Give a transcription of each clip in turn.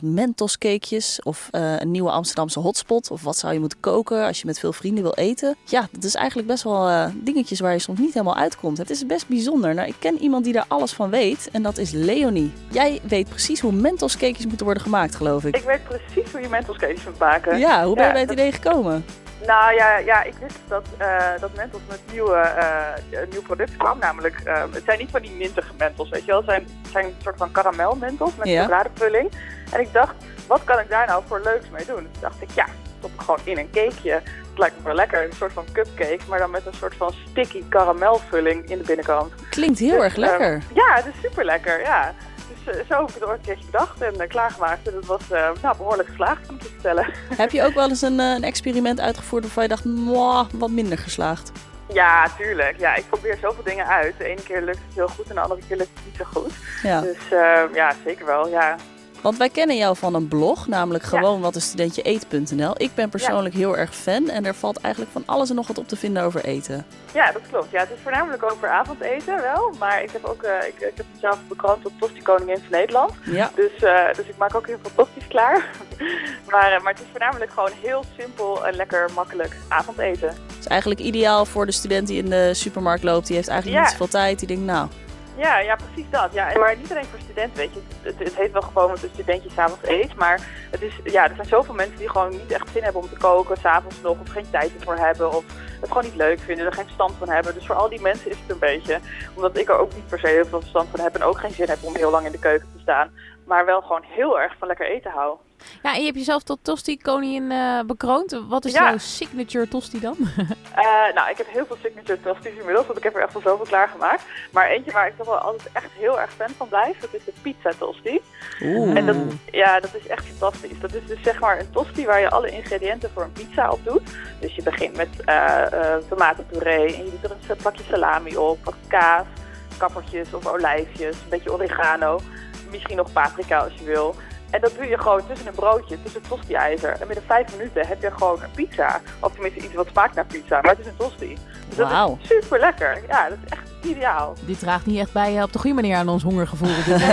Mentos-cakejes of een nieuwe Amsterdamse hotspot. Of wat zou je moeten koken als je met veel vrienden wil eten. Ja, dat is eigenlijk best wel dingetjes waar je soms niet helemaal uitkomt. Het is best bijzonder. Nou, ik ken iemand die daar alles van weet en dat is Leonie. Jij weet precies hoe Mentos-cakejes moeten worden gemanieuw, geloof ik. Ik weet precies hoe je Mentos-cakejes moet maken. Ja, hoe ben je bij het idee gekomen? Nou ja, ik wist dat Mentos met een nieuw product kwam. Namelijk, het zijn niet van die mintige Mentos, weet je wel. Het zijn een soort van karamel Mentos met chocoladevulling. En ik dacht, wat kan ik daar nou voor leuks mee doen? Toen dacht ik, ja, stop ik gewoon in een cakeje. Het lijkt me wel lekker, een soort van cupcake, maar dan met een soort van sticky karamelvulling in de binnenkant. Klinkt heel erg lekker. Ja, het is super lekker, ja. Dus zo heb ik het ooit een keertje bedacht en klaargemaakt. En dat was behoorlijk geslaagd, om te vertellen. Heb je ook wel eens een experiment uitgevoerd waarvan je dacht, wat minder geslaagd? Ja, tuurlijk. Ja, ik probeer zoveel dingen uit. De ene keer lukt het heel goed en de andere keer lukt het niet zo goed. Ja. Dus ja, zeker wel, ja. Want wij kennen jou van een blog, namelijk gewoon wateenstudentjeeet.nl. Ik ben persoonlijk heel erg fan en er valt eigenlijk van alles en nog wat op te vinden over eten. Ja, dat klopt. Ja, het is voornamelijk over avondeten wel, maar ik heb ook ik heb mezelf bekroond tot tosti-koningin van Nederland. Ja. Dus ik maak ook heel veel tosties klaar. maar het is voornamelijk gewoon heel simpel en lekker makkelijk avondeten. Het is eigenlijk ideaal voor de student die in de supermarkt loopt. Die heeft eigenlijk niet zoveel tijd. Die denkt, nou... Ja, precies dat. Ja, maar niet alleen voor studenten, weet je. Het heet wel gewoon dat een studentje 's avonds eet, maar er zijn zoveel mensen die gewoon niet echt zin hebben om te koken, 's avonds nog, of geen tijd ervoor hebben, of het gewoon niet leuk vinden, er geen verstand van hebben. Dus voor al die mensen is het een beetje, omdat ik er ook niet per se heel veel verstand van heb en ook geen zin heb om heel lang in de keuken te staan, maar wel gewoon heel erg van lekker eten hou. Ja, en je hebt jezelf tot tosti-koningin bekroond. Wat is jouw signature tosti dan? Nou, ik heb heel veel signature tosties inmiddels, want ik heb er echt wel zoveel klaargemaakt. Maar eentje waar ik toch wel altijd echt heel erg fan van blijf, dat is de pizza tosti. En dat is echt fantastisch. Dat is dus zeg maar een tosti waar je alle ingrediënten voor een pizza op doet. Dus je begint met tomatenpuree en je doet er een plakje salami op, wat kaas, kappertjes of olijfjes, een beetje oregano, misschien nog paprika als je wil. En dat doe je gewoon tussen een broodje, tussen het tosti-ijzer. En binnen 5 minuten heb je gewoon een pizza. Of tenminste iets wat smaakt naar pizza, maar het is een tosti. Dus dat is super lekker. Ja, dat is echt ideaal. Die draagt niet echt bij op de goede manier aan ons hongergevoel.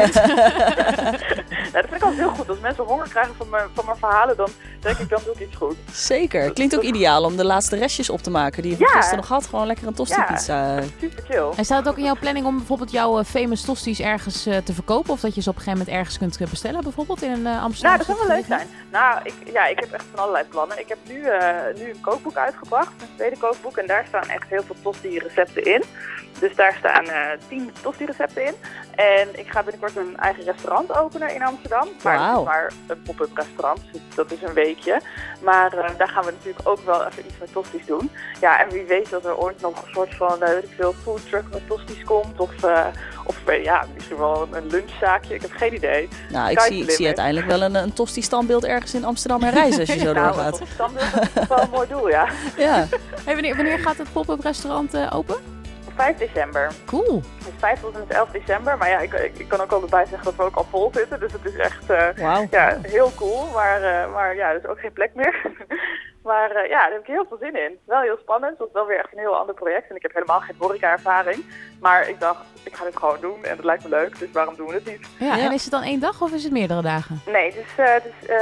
Dat vind ik altijd heel goed. Als mensen honger krijgen van mijn verhalen, dan denk ik, dan doe ik iets goed. Zeker. Klinkt ook ideaal om de laatste restjes op te maken die je van gisteren nog had. Gewoon lekker een tosti-pizza. Ja, super chill. En staat het ook in jouw planning om bijvoorbeeld jouw famous tosties ergens te verkopen? Of dat je ze op een gegeven moment ergens kunt bestellen bijvoorbeeld in Amsterdam? Nou, dat zou wel leuk zijn. Nou, ik heb echt van allerlei plannen. Ik heb nu een kookboek uitgebracht, een tweede kookboek. En daar staan echt heel veel tosti-recepten in. Dus daar staan 10 tosti-recepten in. En ik ga binnenkort een eigen restaurant openen in Amsterdam. Maar het is maar een pop-up restaurant, dus dat is een weekje. Maar daar gaan we natuurlijk ook wel even iets met tosties doen. Ja, en wie weet dat er ooit nog een soort van, food truck met tosties komt. Of misschien wel een lunchzaakje. Ik heb geen idee. Nou, ik zie uiteindelijk wel een tosti-standbeeld ergens in Amsterdam herrijzen als je zo doorgaat. Een tosti-standbeeld is wel een mooi doel, ja. Hey, wanneer gaat het pop-up restaurant open? 5 december. Cool. Dus 5 tot en met 11 december. Maar ja, ik kan ook al erbij zeggen dat we ook al vol zitten. Dus het is echt heel cool. Maar ja, er is ook geen plek meer. Maar daar heb ik heel veel zin in. Wel heel spannend. Het was wel weer echt een heel ander project. En ik heb helemaal geen horeca-ervaring. Maar ik dacht, ik ga dit gewoon doen. En dat lijkt me leuk. Dus waarom doen we het niet? Ja, en is het dan 1 dag of is het meerdere dagen? Nee, het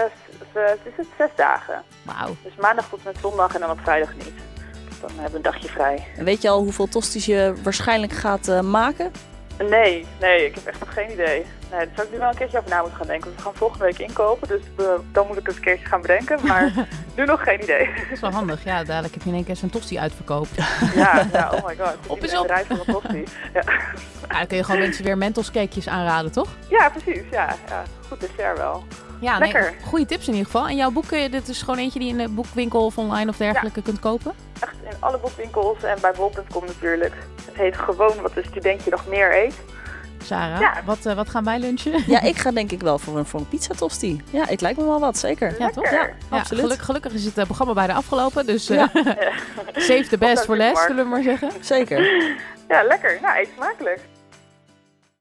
is 6 dagen. Wauw. Dus maandag tot en met zondag en dan op vrijdag niet. Dan hebben we een dagje vrij. En weet je al hoeveel tosties je waarschijnlijk gaat maken? Nee, ik heb echt nog geen idee. Nee, daar zou ik nu wel een keertje over na moeten gaan denken. We gaan volgende week inkopen, dus dan moet ik het een keertje gaan bedenken. Maar nu nog geen idee. Dat is wel handig. Ja, dadelijk heb je in één keer zo'n tosti uitverkoop. Ja, oh my god. Op is op. Rij van een tosti. Ja. Dan kun je gewoon mensen weer Mentos-cakejes aanraden, toch? Ja, precies. Ja. Goed dessert wel. Ja, lekker. Goede tips in ieder geval. En jouw boek, dit is gewoon eentje die in de boekwinkel of online of dergelijke kunt kopen? Echt in alle boekwinkels en bij bol.com natuurlijk. Het heet gewoon wat een studentje nog meer eet. Sarah, wat gaan wij lunchen? Ja, ik ga denk ik wel voor een pizza tosti. Ja, het lijkt me wel wat, zeker. Ja, toch? Ja, absoluut. Gelukkig is het programma bijna afgelopen, dus save the best for last, zullen we maar zeggen. Zeker. Ja, lekker. Nou, eet smakelijk.